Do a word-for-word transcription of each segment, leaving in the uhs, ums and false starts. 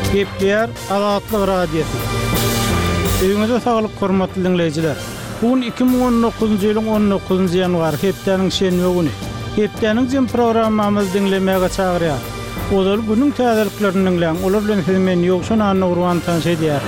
Gepler Azatlyk radiosu. Öňüňizde saglyk hormatly dinleýijiler. Bugün iki bin on dokuzunçy ýylyň on dokuzunçy ýanwary hepdeniň şenbe güni. Hepdeniň jym programmamyzy dinlemäge çagyrýar. Olary günüň täzeliklerini dinleýän, olar bilen hemen ýokşan anny urwan tanşy edýär.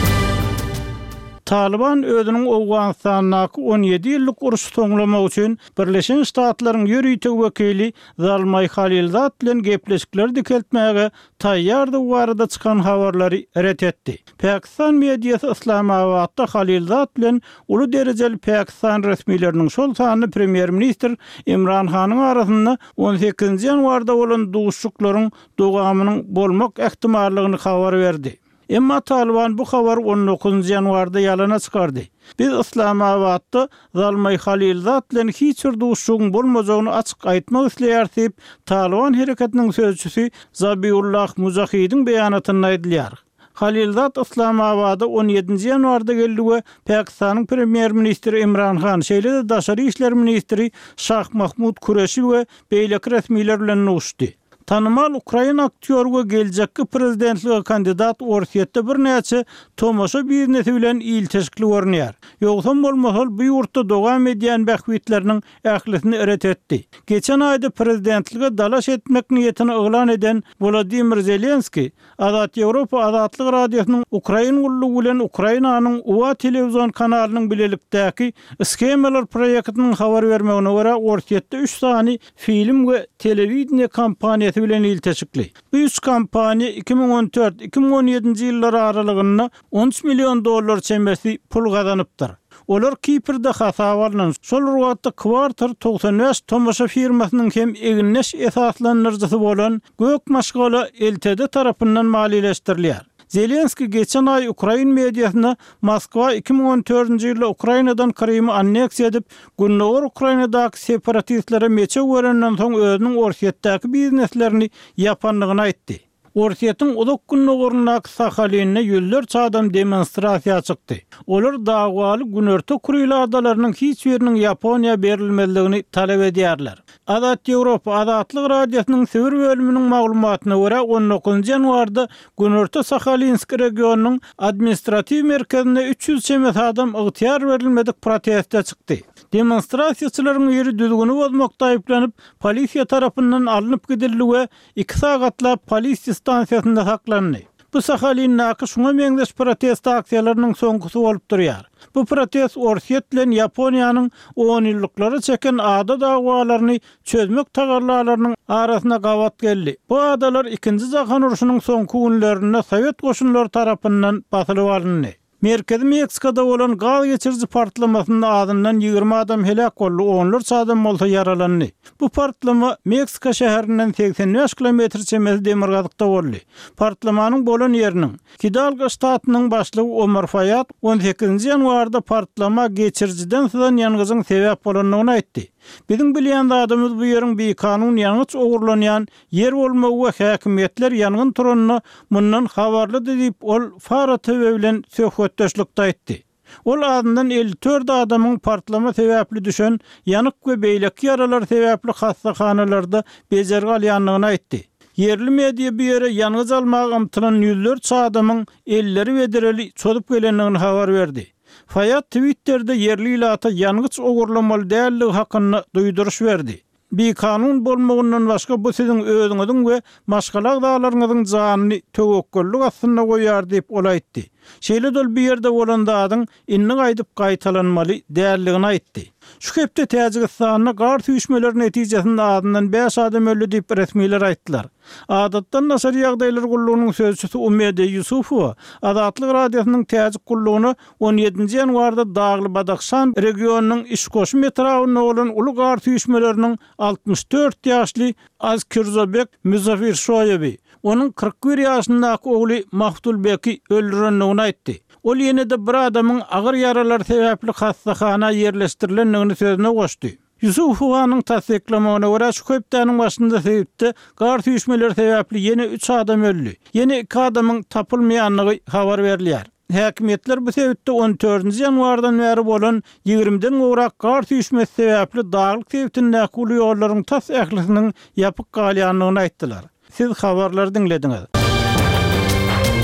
Taliban özünün Awganistanyňky on ýedi ýyllyk uruşy soňlamak üçin Birleşen Ştatlaryň ýürüýtük wekili Zalmay Halilzad bilen gepleşikler dikeltmäge taýýardy barada çykan habarlary ret etdi. Pakistan mediýasy Islamabadda Halilzad bilen uly derejeli Pakistan resmiýetleriniň şol sany Premier Minister Imran Hanyň arasynda on sekizinçi ýanwarda bolan duguşçuklaryň dogamynyň bolmak ähtimallygyny habar berdi. Emma Taliban bu habar on dokuzunçy ýanwarda ýalana çykardy. Biz Islamabadda Zalmay Halilzad bilen hiç bir duguşçugyň bolmajagyny açyk aýtmak isleýär diýip Taliban hereketiniň sözçüsi Zabiullah Muzahidiň beýanatyny aýdylýar. Halilzad Islamabada on ýedinçi ýanwarda geldi we Pakistanyň Premier Ministri Imran Khan, şeýle-de Daşary işler ministri Şah Mahmud Kureşi we beýleki resmiýetler bilen nuşdy. Tanımal Ukrayna aktyor we geljekki prezidentlige kandidat orsiýetde bir näçe tomoşa biznesi bilen ilteşikli görnýär. Ýogsa bolmasa bu ýurtda dogam edýän bähwitleriniň ählisini eret etdi. Geçen aýda prezidentlige dalaş etmek niýetini oglan eden Volodymyr Zelenski, Azat Ýewropa Azatlyk radiosynyň Ukraina ullugy bilen Ukrainanyň Uwa telewizyon kanalynyň bilelikdäki skemalar proýektiniň habar bermegine görä orsiýetde üç sany film we telewizioniýa kampaniýasy bilen ilteşikli. Bu üç kampaniýa iki bin on dört iki bin on ýedinçi ýyllar aralygynda on üç milyon dollar çembesi pul gazanypdyr. Olar Kiprde hasabalynan şol ruwatda kwartar doksan beş tomoşa firmasynyň hem eginleş esaslanyrjysy bolan Gök Maşgala L T D tarapyndan maliýeleşdirilýär. Zelenski geçen ay Ukrayn mediýasyna Moskwa iki bin on dörtünçi ýylda Ukrainadan Krymy anneksiýa edip, Gündoğar Ukrainadaky separatistlere meçe görenden soň özüniň orsiýetdäki bizneslerini ýapanlygyny aýtdy. Orsiýetiň uzak Gündoğarynaky Sahalinne ýüzler çadam demonstrasiýa çykdy. Olar dagwaly Günörtü Kurily adalarynyň hiç biriniň Ýaponiýa berilmezligini talep edýärler. Azat Ýewropa Azatlyk radiosynyň Sibir bölüminiň maglumatyna görä on dokuzunçy ýanwarda Günörtü Sahalinsk regionunyň administrativ merkezinde üç yüz çemet adam ygtyar berilmedik protestde çykdy. Demonstrasiýaçylaryň ýeri düzgüni bozmakda aýyplanyp, polisiýa tarapyndan alınıp gidildi we iki sagatlap polisiýa stansiýasynda saklandy. Bu Sahalinnaky şuňa meňdeş protest aksiýalarynyň soňgusy bolup durýar. Bu protest Orsiýet bilen Ýaponiýanyň on ýyllyklara çeken ada dagwalaryny çözmek tagarlalarynyň arasyna gawat geldi. Bu adalar ikinji jahan uruşunyň soňky günlerinde Sowet goşunlary tarapyndan basylyp alındy. Merkezi Meksikada bolan gaz geçirji partlamasynda adından ýygrimi adam helak boldy, onlarça adam bolsa yaralandy. Bu partlama Meksika şäherinden seksen beş kilometr çemez demirgazykda boldy. Partlamanyň bolan ýeriniň Hidalgo ştatynyň başlygy Omar Fayad on sekizinçi ýanwarda partlama geçirjiden sızan ýangyzyň sebäp bolanyny aýtdy. Bizim bilýän adamymyz bu ýeriň bir kanun ýangyç ogurlanýan yer bolmagy we häkimetler ýangyn turanyny mundan habarlady diýip ol Fara T V bilen söhbetdeşlikde aýtdy. Ol adından elli dört adamyň partlama sebäpli düşen ýanyk we beýleki ýaralar sebäpli hastahanalarda bejergi alýanlygyny aýtdy. Yerli mediýa bu ýere ýanyz almagy ymtynan ýüzlerçe adamyň elleri we dereli çödüp gelenligini habar berdi. Fayad Twitter'de yerli ilata ýanyç ogurlamaly dälligi hakyna duýduruş berdi. Bir kanun bolmagyndan başga bu siziň özüňiziň we maşgalak daglaryňyzyň janyny töwekkellik aslynda goýar diýip ol aýtdy. Şeýle-de bir ýerde bolanda adyň inniň aýdyp gaýtalanmaly dälligini aýtdy. Şu hepde Täjikistanyna gar tüýüşmeler netijesinde adından beş adam öldü diýip resmiýetler aýtdylar. Adatdan nasar ýagdaýlar gullugynyň sözçüsi Umede Yusufowa Azatlyk radiosynyň Täjik gullugyny on ýedinçi ýanwarda Dagly Badakşan regionunyň Işkoşy metrowyna bolan uly gar tüýüşmeleriniň altmış dört ýaşly Azkirzobek Muzafirşoýewi onun kırk bir ýaşyndaky ogly Mahdulbeki öldürenligini aýtdy. Ol ýene-de bir adamyň agyr ýaralar sebäpli hastahana ýerleşdirilenligini sözüne goşdy. Yusufowanyň tasdiklamagyna görä şu köpdäniň başynda sebäpde gar tüýüşmeler sebäpli ýene üç adam öldü. Ýene iki adamyň tapylmaýanlygy habar berilýär. Häkimetler bu sebäpde on dörtünçi ýanwardan bäri bolan ýygrimiden gowrak gar tüýüşmesi sebäpli daglyk sebäpden uly ýollaryň tas ählisiniň ýapyk galýanlygyny aýtdylar. Siz habarlary dinlediňiz.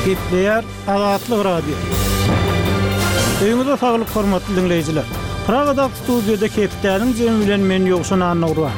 Gepleýär Azatlyk radio. Öýüňizde saglyk hormatly dinleýijiler. Pragada studiýada Kepdäniň jemi bilen men ýogşan anagurwan.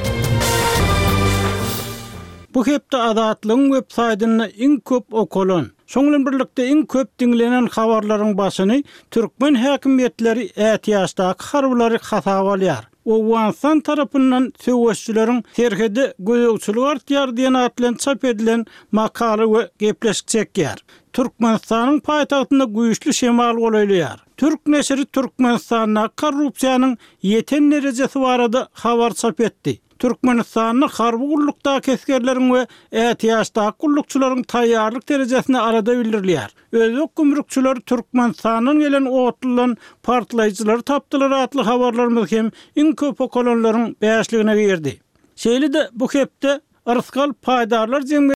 Bu hepde Azatlygyň web saýtyny iň köp okulan, şoňlan birlikde iň köp dinlenen habarlaryň başyny türkmen häkimetleri ätiýaşdaky harblary hasaba alýar. Owgansan tarapyndan söwüşçüleriň terhede göýükçülük artýar diýen atlan çap edilen makala we gepleşik çekýär. Türkmenistanyň paýtagtynda güýçli şemal golaýlýar. Türk neşri Türkmenistanyň korrupsiýanyň ýeten derejesi barada habar çap etdi. Türkmenistanyň harby gullukdaky keskerleriň we ätiýaşdaky gullukçylaryň taýýarlyk derejesini arada bildirilýär. Özök gümrükçüler Türkmenistanyň gelen otlan partlaýjylar tapdylar atly habarlarymyz hem iň köp okulanlaryň beýişligine girdi. Şeýle de bu hepde Arskal paýdarlar